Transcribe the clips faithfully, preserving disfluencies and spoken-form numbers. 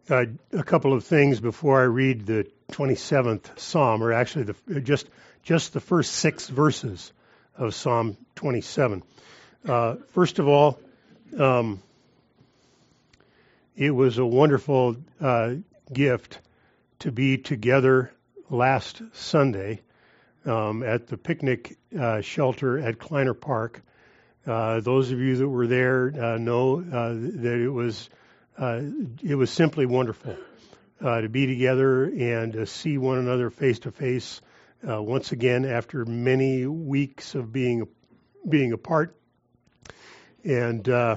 Uh, a couple of things before I read the twenty-seventh Psalm, or actually the, just just the first six verses of Psalm twenty-seven. Uh, first of all, um, it was a wonderful uh, gift to be together last Sunday um, at the picnic uh, shelter at Kleiner Park. Uh, those of you that were there uh, know uh, that it was uh, it was simply wonderful uh, to be together and to see one another face to face once again after many weeks of being being apart. And uh,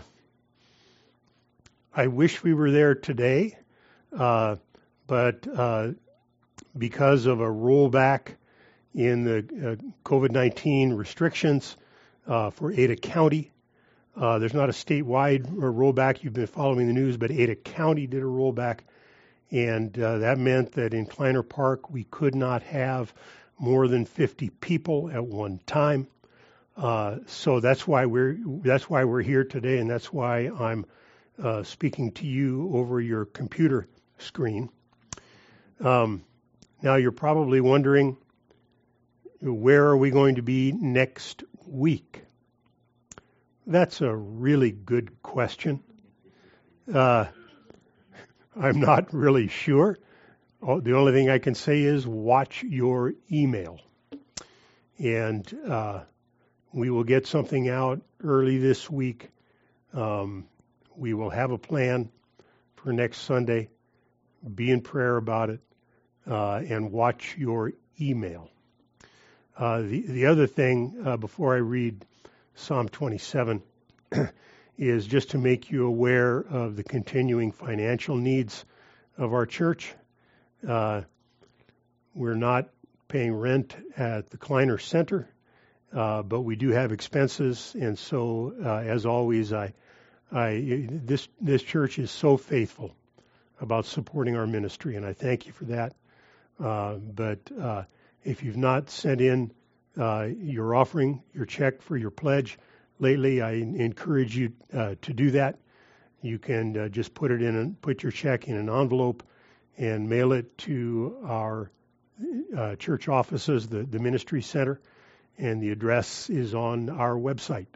I wish we were there today, uh, but uh, because of a rollback in the uh, COVID nineteen restrictions uh, for Ada County, uh, there's not a statewide rollback. You've been following the news, but Ada County did a rollback, and uh, that meant that in Kleiner Park we could not have more than fifty people at one time. Uh, so that's why we're that's why we're here today, and that's why I'm uh, speaking to you over your computer screen. Um, now you're probably wondering, where are we going to be next week? That's a really good question. Uh, I'm not really sure. The only thing I can say is watch your email, and uh, we will get something out early this week. Um, we will have a plan for next Sunday. Be in prayer about it, uh, and watch your email. Uh, the, the other thing, uh, before I read Psalm twenty-seven, is just to make you aware of the continuing financial needs of our church. Uh, we're not paying rent at the Kleiner Center, uh, but we do have expenses, and so uh, as always, I, I this this church is so faithful about supporting our ministry, and I thank you for that. Uh, but uh, if you've not sent in uh, your offering, your check for your pledge lately, I encourage you uh, to do that. You can uh, just put it in, and put your check in an envelope and mail it to our uh, church offices, the, the ministry center, and the address is on our website.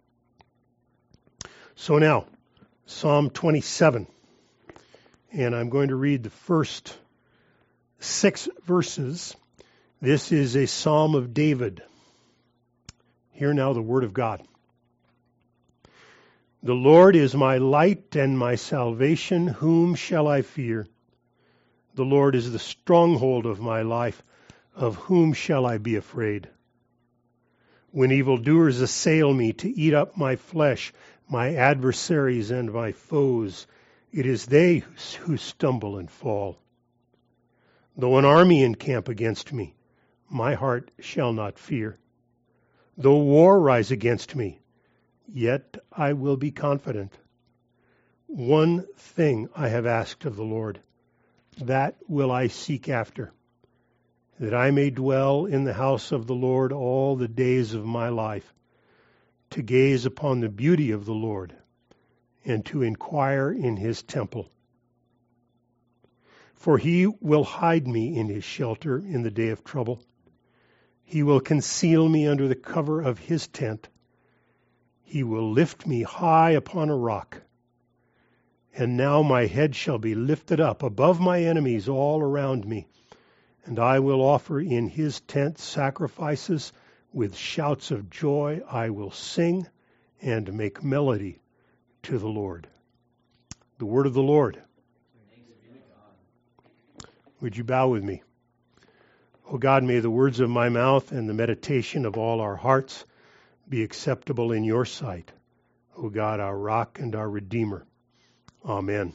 So now, Psalm twenty-seven, and I'm going to read the first six verses. This is a Psalm of David. Hear now the word of God. The Lord is my light and my salvation. Whom shall I fear? The Lord is the stronghold of my life. Of whom shall I be afraid? When evildoers assail me to eat up my flesh, my adversaries and my foes, it is they who stumble and fall. Though an army encamp against me, my heart shall not fear. Though war rise against me, yet I will be confident. One thing I have asked of the Lord, that will I seek after, that I may dwell in the house of the Lord all the days of my life, to gaze upon the beauty of the Lord and to inquire in his temple. For he will hide me in his shelter in the day of trouble. He will conceal me under the cover of his tent. He will lift me high upon a rock. And now my head shall be lifted up above my enemies all around me. And I will offer in his tent sacrifices. With shouts of joy I will sing and make melody to the Lord. The word of the Lord. Would you bow with me? O God, may the words of my mouth and the meditation of all our hearts be acceptable in your sight. O God, our rock and our redeemer. Amen.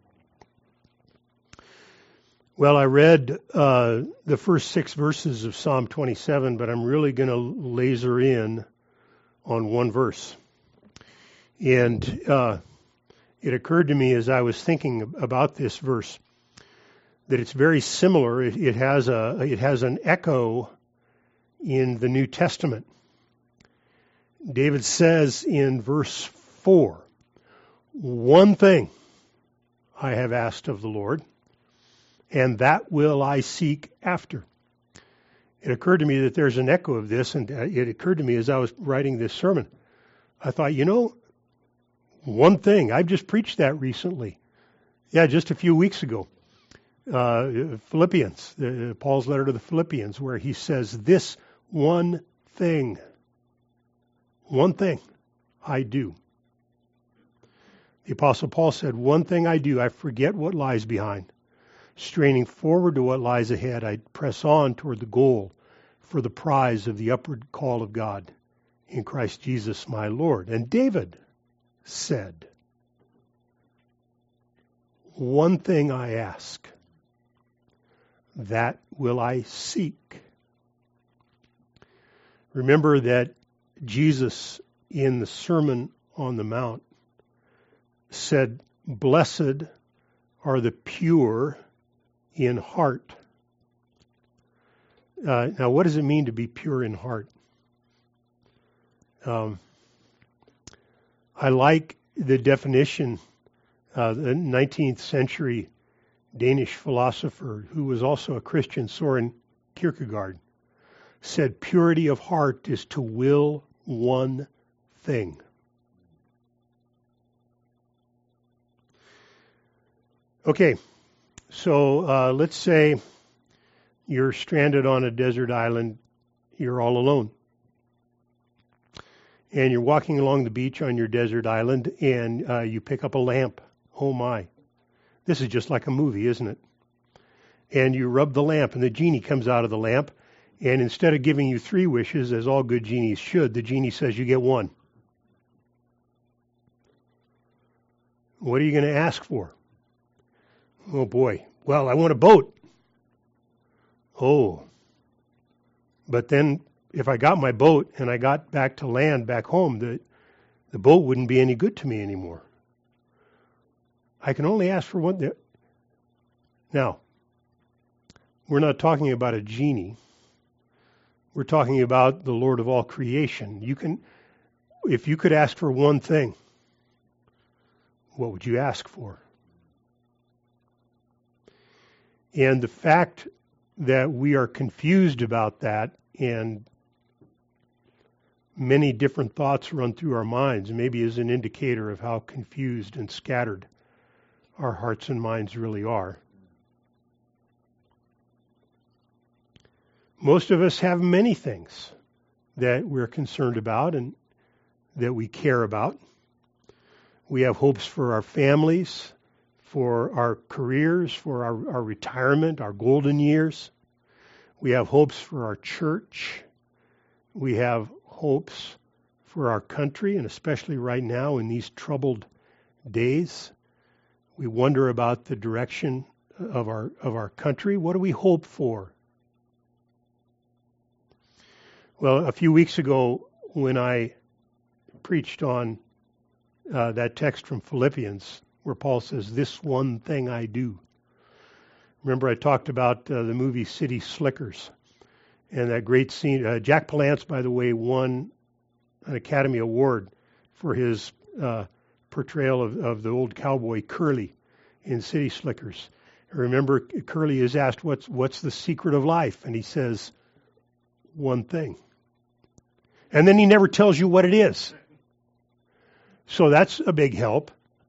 Well, I read uh, the first six verses of Psalm twenty-seven, but I'm really going to laser in on one verse. And uh, it occurred to me as I was thinking about this verse that it's very similar. It, it has a it has an echo in the New Testament. David says in verse four, "One thing I have asked of the Lord, and that will I seek after. It occurred to me that there's an echo of this, and it occurred to me as I was writing this sermon. I thought, you know, one thing, I've just preached that recently. Yeah, just a few weeks ago. Uh, Philippians, uh, Paul's letter to the Philippians, where he says, this one thing, one thing I do. The Apostle Paul said, one thing I do, I forget what lies behind. Straining forward to what lies ahead, I press on toward the goal for the prize of the upward call of God in Christ Jesus my Lord. And David said, one thing I ask, that will I seek. Remember that Jesus in the Sermon on the Mount said, blessed are the pure in heart. Uh, now, what does it mean to be pure in heart? Um, I like the definition. Uh, the nineteenth century Danish philosopher, who was also a Christian, Soren Kierkegaard, said purity of heart is to will one thing. Okay, so uh, let's say you're stranded on a desert island, you're all alone. And you're walking along the beach on your desert island, and uh, you pick up a lamp. Oh my. This is just like a movie, isn't it? And you rub the lamp, and the genie comes out of the lamp, and instead of giving you three wishes, as all good genies should, the genie says you get one. What are you going to ask for? Oh boy. Well, I want a boat. Oh. But then if I got my boat and I got back to land back home, the, the boat wouldn't be any good to me anymore. I can only ask for one. Now, we're not talking about a genie. We're talking about the Lord of all creation. You can, if you could ask for one thing, what would you ask for? And the fact that we are confused about that and many different thoughts run through our minds maybe is an indicator of how confused and scattered our hearts and minds really are. Most of us have many things that we're concerned about and that we care about. We have hopes for our families, for our careers, for our, our retirement, our golden years. We have hopes for our church. We have hopes for our country, and especially right now in these troubled days. We wonder about the direction of our of our country. What do we hope for? Well, a few weeks ago when I preached on uh, that text from Philippians where Paul says, this one thing I do. Remember I talked about uh, the movie City Slickers and that great scene. Uh, Jack Palance, by the way, won an Academy Award for his uh, portrayal of, of the old cowboy Curly in City Slickers. Remember, Curly is asked, what's, what's the secret of life? And he says, one thing. And then he never tells you what it is. So that's a big help.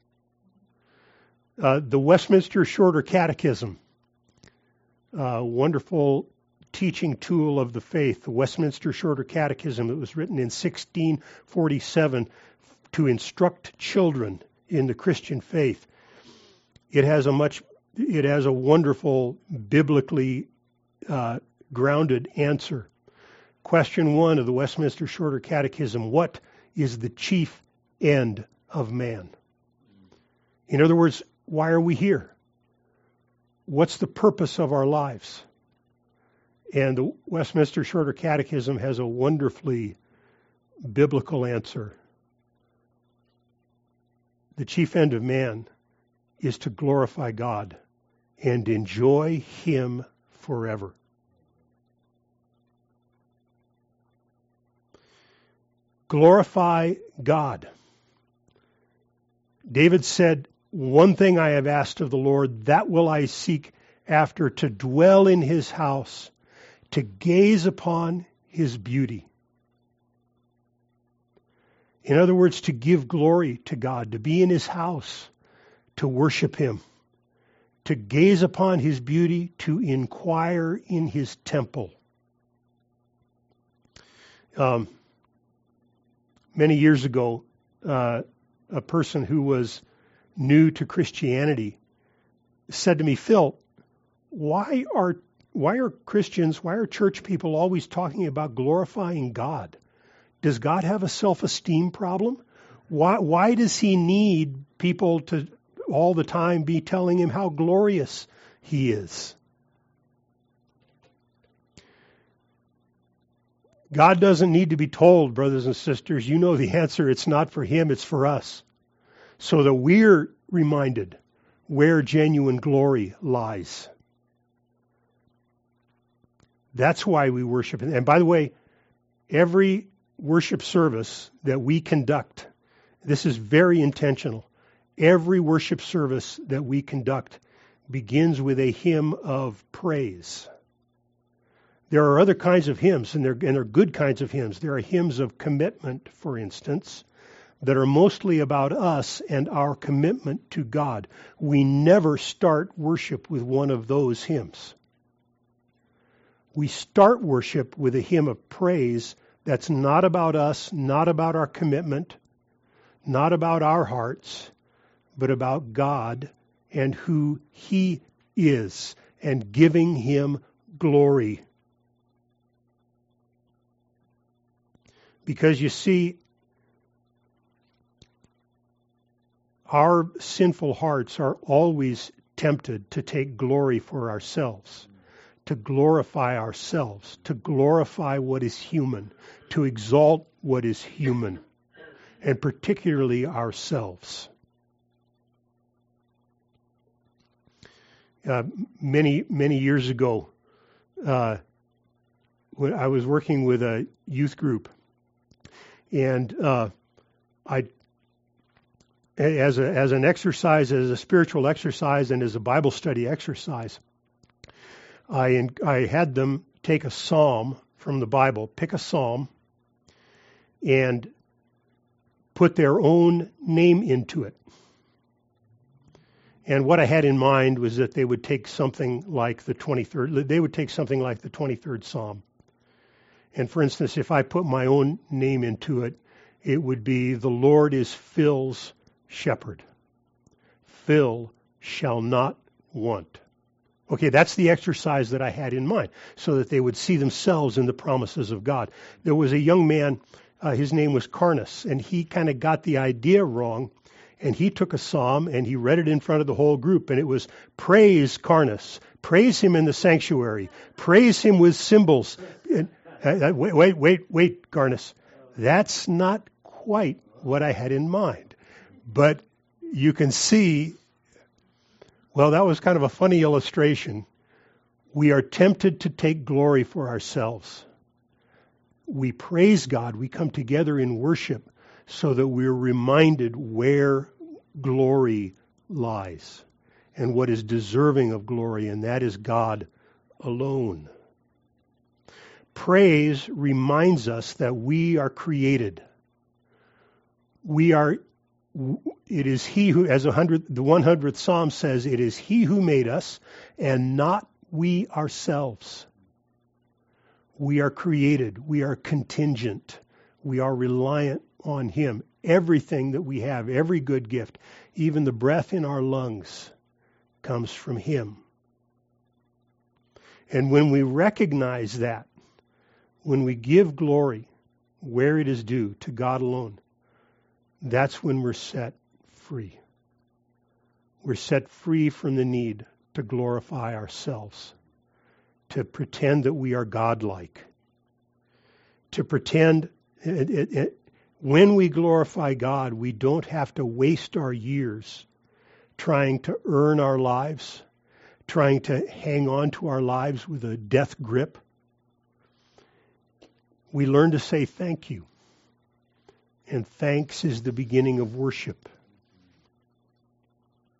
Uh, the Westminster Shorter Catechism, uh, wonderful teaching tool of the faith, the Westminster Shorter Catechism that was written in sixteen forty-seven to instruct children in the Christian faith. It has a much, it has a wonderful biblically uh, grounded answer. Question one of the Westminster Shorter Catechism: what is the chief end of man? In other words, why are we here? What's the purpose of our lives? And the Westminster Shorter Catechism has a wonderfully biblical answer. The chief end of man is to glorify God and enjoy Him forever. Glorify God. David said, One thing I have asked of the Lord, that will I seek after, to dwell in his house, to gaze upon his beauty. In other words, to give glory to God, to be in his house, to worship him, to gaze upon his beauty, to inquire in his temple. Um, many years ago, uh, a person who was new to Christianity said to me, Phil, why are why are Christians, why are church people always talking about glorifying God? Does God have a self-esteem problem? Why why does he need people to all the time be telling him how glorious he is? God doesn't need to be told, brothers and sisters. You know the answer. It's not for him, it's for us. So that we're reminded where genuine glory lies. That's why we worship. And by the way, every worship service that we conduct, this is very intentional. Every worship service that we conduct begins with a hymn of praise. There are other kinds of hymns, and they're, and they're good kinds of hymns. There are hymns of commitment, for instance, that are mostly about us and our commitment to God. We never start worship with one of those hymns. We start worship with a hymn of praise that's not about us, not about our commitment, not about our hearts, but about God and who he is, and giving him glory. Because you see, our sinful hearts are always tempted to take glory for ourselves, to glorify ourselves, to glorify what is human, to exalt what is human, and particularly ourselves. Uh, many, many years ago, uh, when I was working with a youth group, and uh, I, as a as an exercise, as a spiritual exercise, and as a Bible study exercise, I I had them take a psalm from the Bible, pick a psalm, and put their own name into it. And what I had in mind was that they would take something like the twenty-third. They would take something like the twenty-third Psalm. And for instance, if I put my own name into it, it would be, "The Lord is Phil's shepherd. Phil shall not want." Okay, that's the exercise that I had in mind, so that they would see themselves in the promises of God. There was a young man, uh, his name was Carnus, and he kind of got the idea wrong, and he took a psalm and he read it in front of the whole group, and it was, "Praise Carnus, praise him in the sanctuary, praise him with cymbals." And, uh, wait, wait, wait, wait, Carnus, that's not quite what I had in mind. But you can see, well, that was kind of a funny illustration. We are tempted to take glory for ourselves. We praise God. We come together in worship so that we're reminded where glory lies and what is deserving of glory, and that is God alone. Praise reminds us that we are created. We are, it is he who, as a hundred, the one hundredth Psalm says, it is he who made us and not we ourselves. We are created. We are contingent. We are reliant on him. Everything that we have, every good gift, even the breath in our lungs, comes from him. And when we recognize that, when we give glory where it is due to God alone, that's when we're set free. We're set free from the need to glorify ourselves, to pretend that we are godlike, to pretend it, it, it, when we glorify God, we don't have to waste our years trying to earn our lives, trying to hang on to our lives with a death grip. We learn to say thank you. And thanks is the beginning of worship.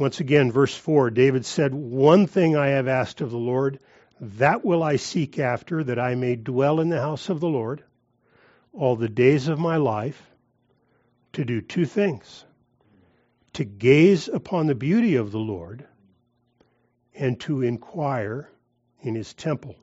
Once again, verse four, David said, "One thing I have asked of the Lord, that will I seek after, that I may dwell in the house of the Lord all the days of my life, to do two things, to gaze upon the beauty of the Lord and to inquire in his temple."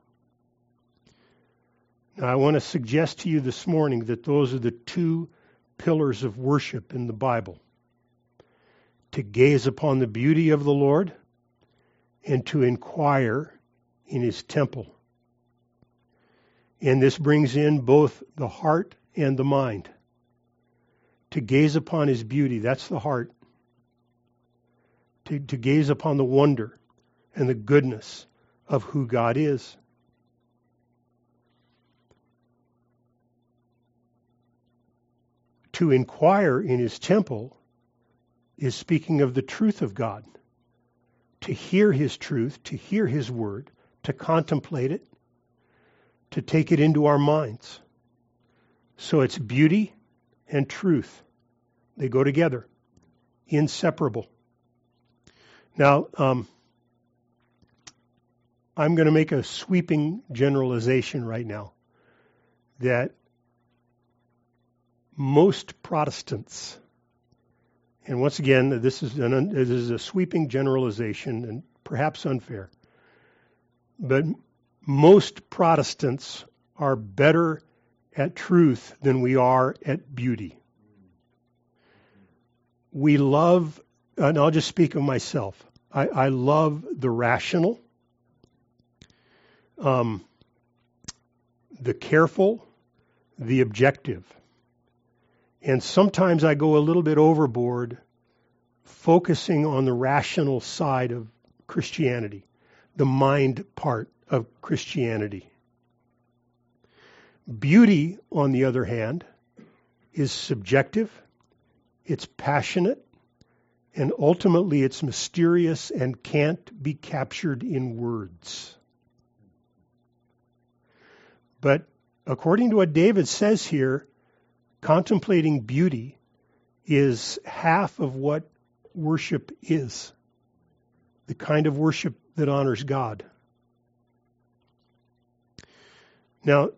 Now, I want to suggest to you this morning that those are the two pillars of worship in the Bible. To gaze upon the beauty of the Lord and to inquire in his temple. And this brings in both the heart and the mind. To gaze upon his beauty, that's the heart. To, to gaze upon the wonder and the goodness of who God is. To inquire in his temple is speaking of the truth of God. To hear his truth, to hear his word, to contemplate it, to take it into our minds. So it's beauty and truth. They go together, inseparable. Now, um, I'm going to make a sweeping generalization right now that most Protestants, and once again, this is, an, this is a sweeping generalization and perhaps unfair, but most Protestants are better at truth than we are at beauty. We love, and I'll just speak of myself, I, I love the rational, um, the careful, the objective. And sometimes I go a little bit overboard focusing on the rational side of Christianity, the mind part of Christianity. Beauty, on the other hand, is subjective, it's passionate, and ultimately it's mysterious and can't be captured in words. But according to what David says here, contemplating beauty is half of what worship is, the kind of worship that honors God. Now,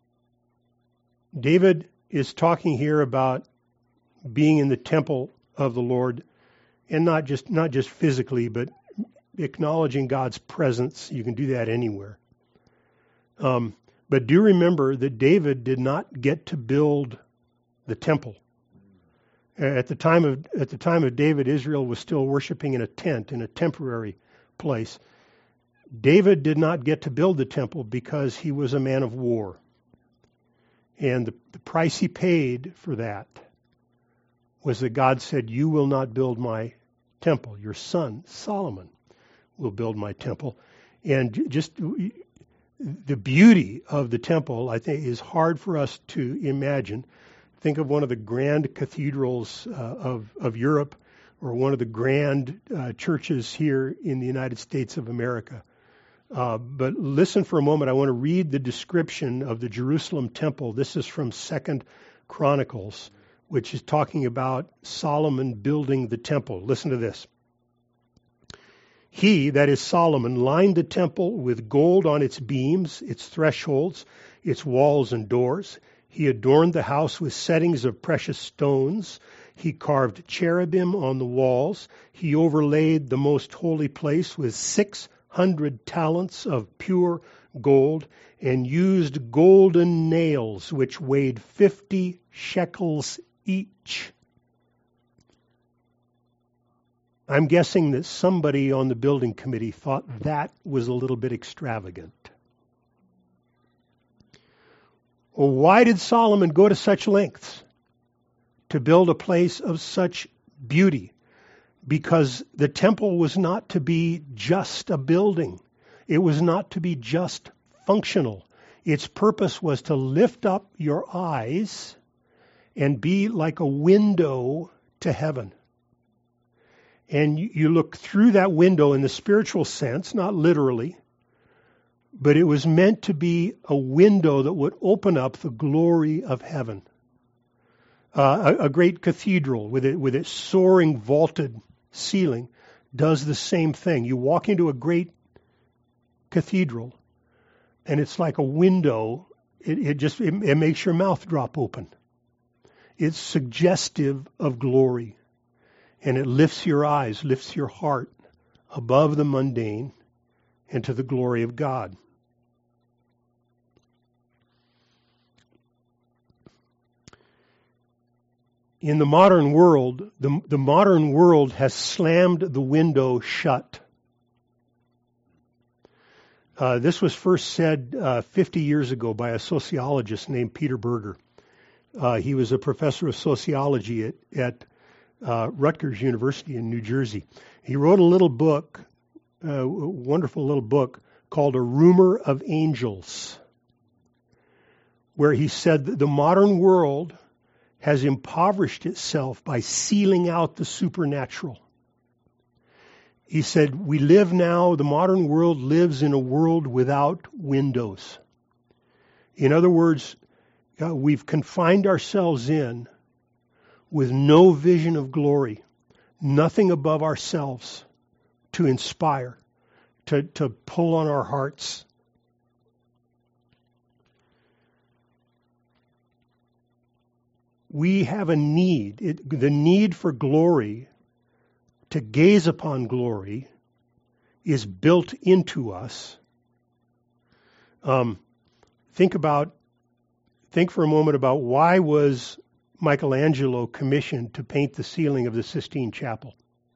David is talking here about being in the temple of the Lord, and not just not just physically, but acknowledging God's presence. You can do that anywhere. Um, but do remember that David did not get to build the temple. At the time of at the time of David, Israel was still worshiping in a tent, in a temporary place. David did not get to build the temple because he was a man of war. And the, the price he paid for that was that God said, "You will not build my temple. Your son, Solomon, will build my temple." And just the beauty of the temple, I think, is hard for us to imagine. Think of one of the grand cathedrals uh, of, of Europe, or one of the grand uh, churches here in the United States of America. Uh, but listen for a moment. I want to read the description of the Jerusalem temple. This is from Second Chronicles, which is talking about Solomon building the temple. Listen to this. He, that is Solomon, lined the temple with gold on its beams, its thresholds, its walls and doors. He adorned the house with settings of precious stones. He carved cherubim on the walls. He overlaid the most holy place with six hundred talents of pure gold, and used golden nails which weighed fifty shekels each. I'm guessing that somebody on the building committee thought that was a little bit extravagant. Well, why did Solomon go to such lengths to build a place of such beauty? Because the temple was not to be just a building. It was not to be just functional. Its purpose was to lift up your eyes and be like a window to heaven. And you look through that window in the spiritual sense, not literally, but it was meant to be a window that would open up the glory of heaven. Uh, a, a great cathedral with it, with its soaring vaulted ceiling does the same thing. You walk into a great cathedral, and it's like a window. It, it just it, it makes your mouth drop open. It's suggestive of glory, and it lifts your eyes, lifts your heart above the mundane and to the glory of God. In the modern world, the, the modern world has slammed the window shut. Uh, this was first said uh, fifty years ago by a sociologist named Peter Berger. Uh, he was a professor of sociology at, at uh, Rutgers University in New Jersey. He wrote a little book, uh, a wonderful little book called A Rumor of Angels, where he said that the modern world has impoverished itself by sealing out the supernatural. He said, we live now, the modern world lives in a world without windows. In other words, uh, we've confined ourselves in with no vision of glory, nothing above ourselves to inspire, to, to pull on our hearts. We have a need, it, the need for glory, to gaze upon glory, is built into us. Um, think about, think for a moment about why was Michelangelo commissioned to paint the ceiling of the Sistine Chapel?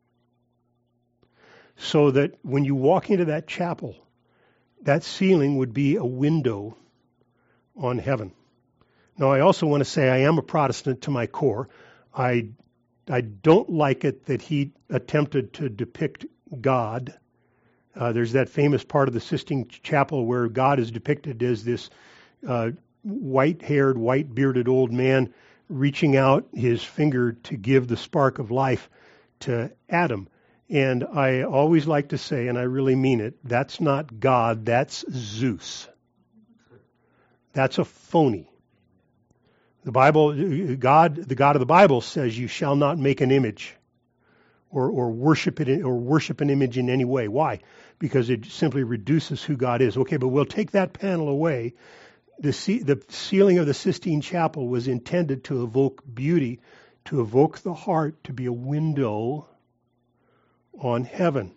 So that when you walk into that chapel, that ceiling would be a window on heaven. Now, I also want to say I am a Protestant to my core. I I don't like it that he attempted to depict God. Uh, there's that famous part of the Sistine Chapel where God is depicted as this uh, white-haired, white-bearded old man reaching out his finger to give the spark of life to Adam. And I always like to say, and I really mean it, that's not God, that's Zeus. That's a phony. The Bible, God, the God of the Bible says, "You shall not make an image, or or worship it, in, or worship an image in any way." Why? Because it simply reduces who God is. Okay, but we'll take that panel away. The ce- the ceiling of the Sistine Chapel was intended to evoke beauty, to evoke the heart, to be a window on heaven.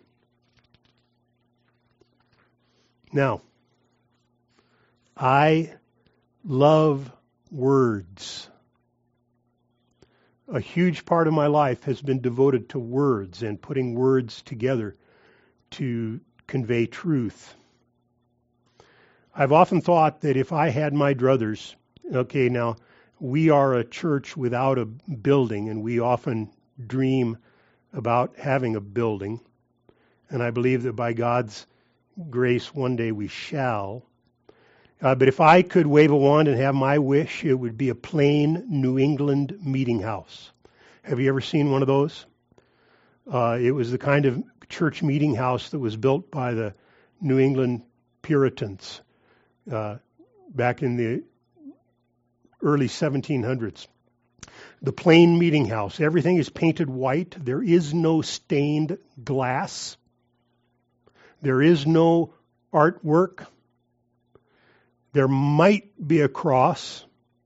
Now, I love words. A huge part of my life has been devoted to words and putting words together to convey truth. I've often thought that if I had my druthers, okay, now we are a church without a building, and we often dream about having a building, and I believe that by God's grace one day we shall. Uh, but if I could wave a wand and have my wish, it would be a plain New England meeting house. Have you ever seen one of those? Uh, it was the kind of church meeting house that was built by the New England Puritans uh, back in the early seventeen hundreds. The plain meeting house. Everything is painted white. There is no stained glass. There is no artwork. There might be a cross.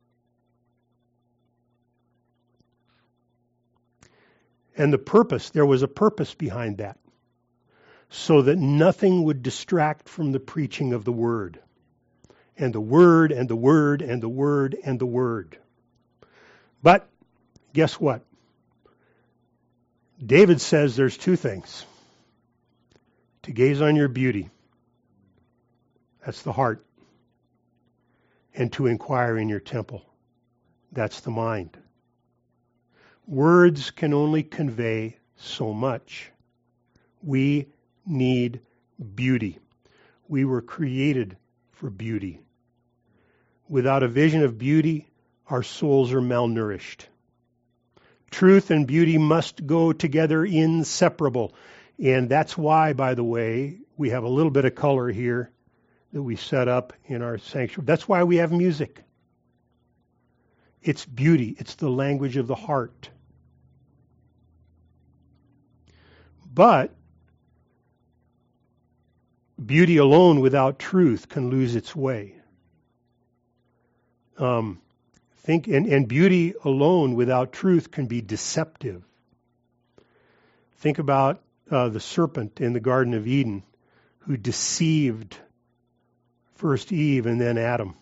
And the purpose, there was a purpose behind that, so that nothing would distract from the preaching of the Word. And the Word, and the Word, and the Word, and the Word. But, guess what? David says there's two things. To gaze on your beauty, that's the heart. And to inquire in your temple, that's the mind. Words can only convey so much. We need beauty. We were created for beauty. Without a vision of beauty, our souls are malnourished. Truth and beauty must go together inseparable. And that's why, by the way, we have a little bit of color here that we set up in our sanctuary. That's why we have music. It's beauty. It's the language of the heart. But Beauty alone without truth can lose its way. Um, think and, and beauty alone without truth can be deceptive. Think about uh, the serpent in the Garden of Eden who deceived first Eve and then Adam.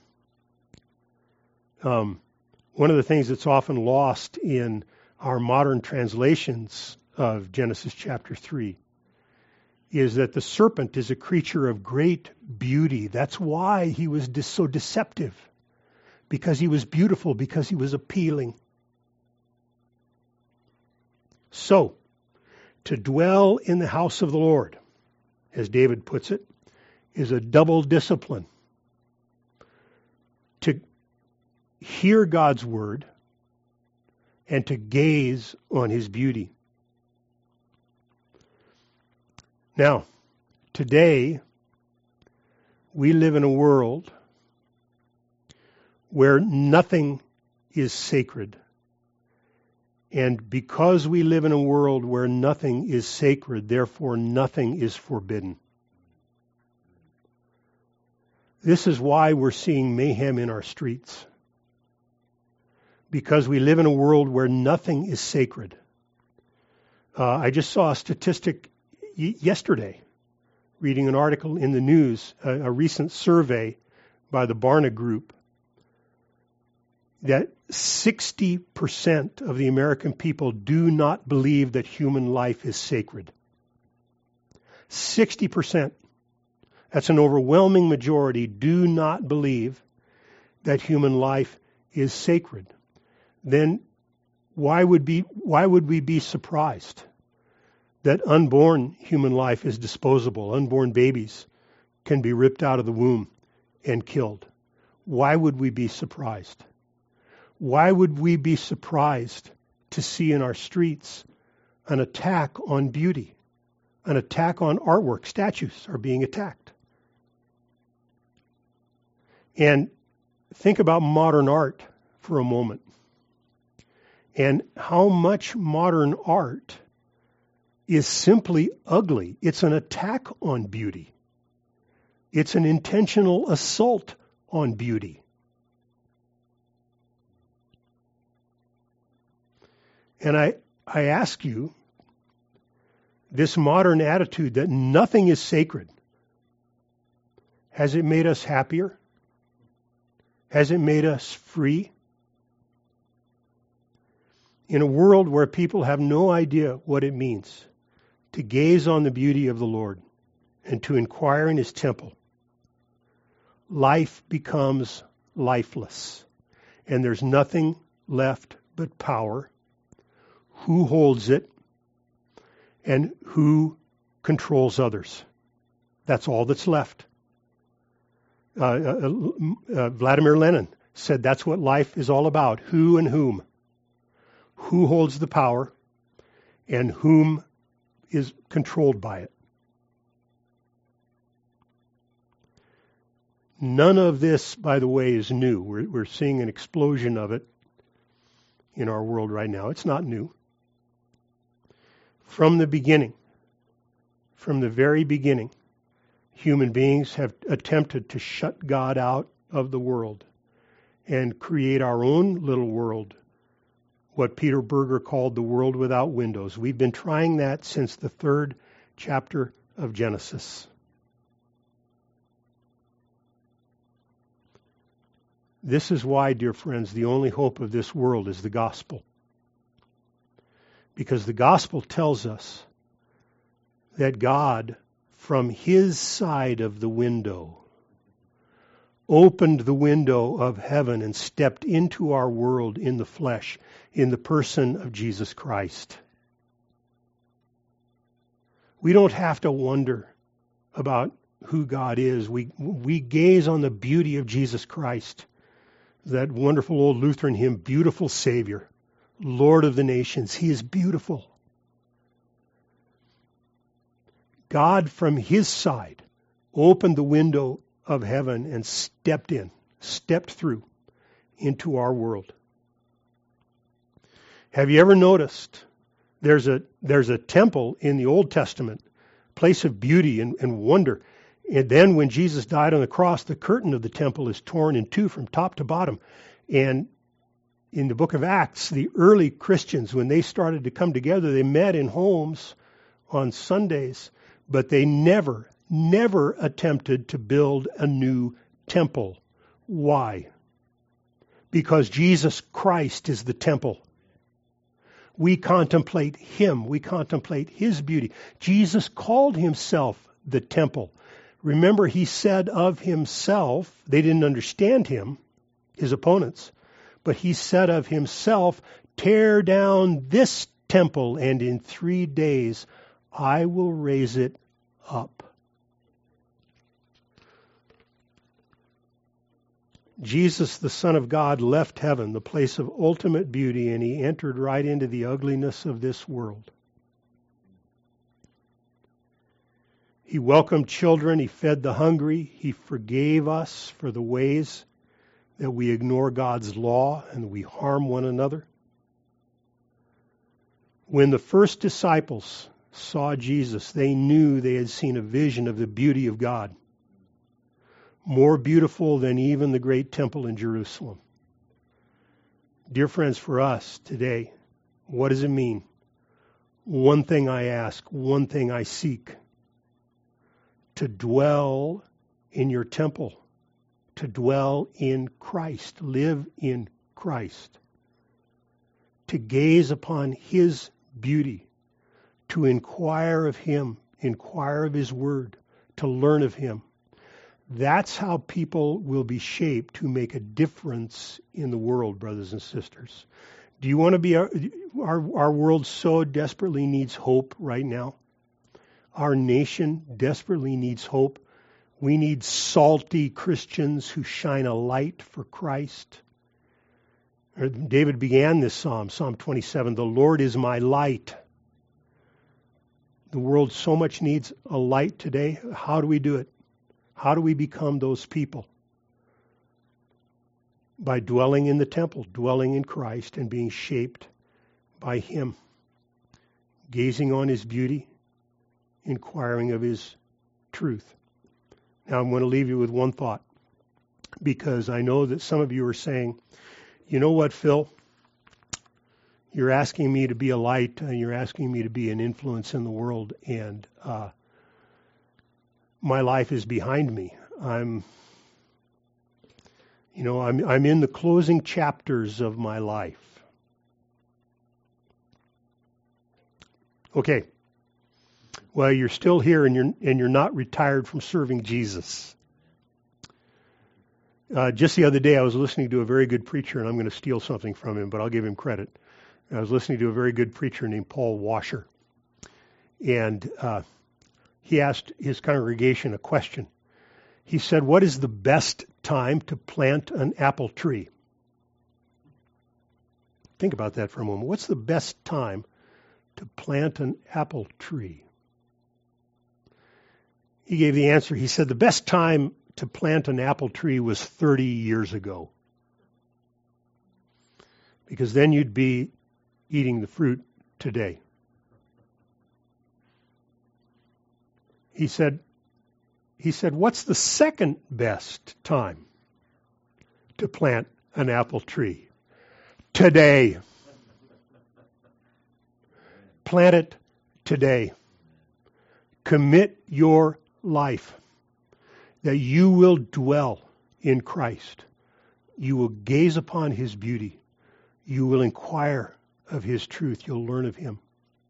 Um, one of the things that's often lost in our modern translations of Genesis chapter three is that the serpent is a creature of great beauty. That's why he was de- so deceptive, because he was beautiful, because he was appealing. So, to dwell in the house of the Lord, as David puts it, is a double discipline. To hear God's word and to gaze on his beauty. Now, today, we live in a world where nothing is sacred. And because we live in a world where nothing is sacred, therefore nothing is forbidden. This is why we're seeing mayhem in our streets. Because we live in a world where nothing is sacred. Uh, I just saw a statistic y- yesterday, reading an article in the news, a, a recent survey by the Barna Group, that sixty percent of the American people do not believe that human life is sacred. sixty percent. That's an overwhelming majority do not believe that human life is sacred. Then why would be why would we be surprised that unborn human life is disposable? Unborn babies can be ripped out of the womb and killed. Why would we be surprised? Why would we be surprised to see in our streets an attack on beauty, an attack on artwork? Statues are being attacked. And think about modern art for a moment. And how much modern art is simply ugly. It's an attack on beauty. It's an intentional assault on beauty. And I, I ask you, this modern attitude that nothing is sacred, has it made us happier? Has it made us free? In a world where people have no idea what it means to gaze on the beauty of the Lord and to inquire in his temple, life becomes lifeless. And there's nothing left but power. Who holds it and who controls others? That's all that's left. Uh, uh, uh, Vladimir Lenin said that's what life is all about. Who and whom? Who holds the power and whom is controlled by it? None of this, by the way, is new. We're, we're seeing an explosion of it in our world right now. It's not new. From the beginning, from the very beginning, human beings have attempted to shut God out of the world and create our own little world, what Peter Berger called the world without windows. We've been trying that since the third chapter of Genesis. This is why, dear friends, the only hope of this world is the gospel. Because the gospel tells us that God, from his side of the window, opened the window of heaven and stepped into our world in the flesh, in the person of Jesus Christ. We don't have to wonder about who God is. We, we gaze on the beauty of Jesus Christ. That wonderful old Lutheran hymn, Beautiful Savior, Lord of the nations. He is beautiful. God, from his side, opened the window of heaven and stepped in, stepped through into our world. Have you ever noticed there's a there's a temple in the Old Testament, place of beauty and, and wonder, And then when Jesus died on the cross, the curtain of the temple is torn in two from top to bottom. And in the book of Acts, the early Christians, when they started to come together, they met in homes on Sundays, but they never, never attempted to build a new temple. Why? Because Jesus Christ is the temple. We contemplate Him. We contemplate His beauty. Jesus called Himself the temple. Remember, He said of Himself, they didn't understand Him, His opponents, but He said of Himself, tear down this temple, and in three days I will raise it up. Jesus, the Son of God, left heaven, the place of ultimate beauty, and He entered right into the ugliness of this world. He welcomed children. He fed the hungry. He forgave us for the ways that we ignore God's law and we harm one another. When the first disciples saw Jesus, they knew they had seen a vision of the beauty of God, more beautiful than even the great temple in Jerusalem. Dear friends, for us today, what does it mean? One thing I ask, one thing I seek, to dwell in your temple, to dwell in Christ, live in Christ, to gaze upon His beauty, to inquire of Him, inquire of His Word, to learn of Him. That's how people will be shaped to make a difference in the world, brothers and sisters. Do you want to be, our, our, our world so desperately needs hope right now. Our nation desperately needs hope. We need salty Christians who shine a light for Christ. David began this psalm, Psalm twenty-seven, the Lord is my light. The world so much needs a light today. How do we do it? How do we become those people? By dwelling in the temple, dwelling in Christ, and being shaped by Him. Gazing on His beauty, inquiring of His truth. Now I'm going to leave you with one thought, because I know that some of you are saying, you know what, Phil? You're asking me to be a light, and you're asking me to be an influence in the world, and uh, my life is behind me. I'm, you know, I'm I'm in the closing chapters of my life. Okay. Well, you're still here, and you're and you're not retired from serving Jesus. Uh, just the other day, I was listening to a very good preacher, and I'm going to steal something from him, but I'll give him credit. I was listening to a very good preacher named Paul Washer, and uh, he asked his congregation a question. He said, "What is the best time to plant an apple tree?" Think about that for a moment. What's the best time to plant an apple tree? He gave the answer. He said the best time to plant an apple tree was thirty years ago. Because then you'd be eating the fruit today. He said, he said, what's the second best time to plant an apple tree? Today. Plant it today. Commit your life that you will dwell in Christ. You will gaze upon His beauty. You will inquire of His truth. You'll learn of Him.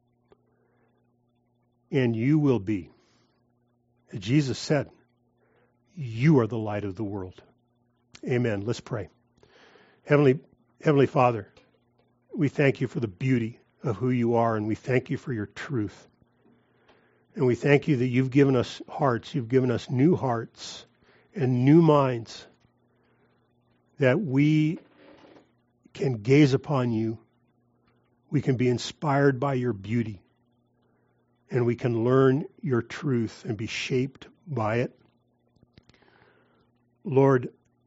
And you will be, as Jesus said, you are the light of the world. Amen. Let's pray. Heavenly, Heavenly Father, we thank You for the beauty of who You are, and we thank You for Your truth. And we thank You that You've given us hearts, You've given us new hearts and new minds, that we can gaze upon You, we can be inspired by Your beauty, and we can learn Your truth and be shaped by it. Lord,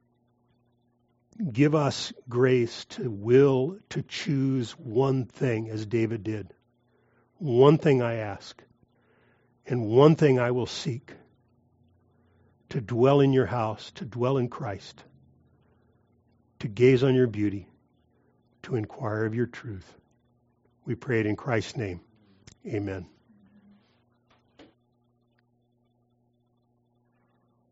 give us grace to will to choose one thing, as David did. One thing I ask, and one thing I will seek, to dwell in your house, to dwell in Christ, to gaze on your beauty, to inquire of your truth. We pray it in Christ's name. Amen.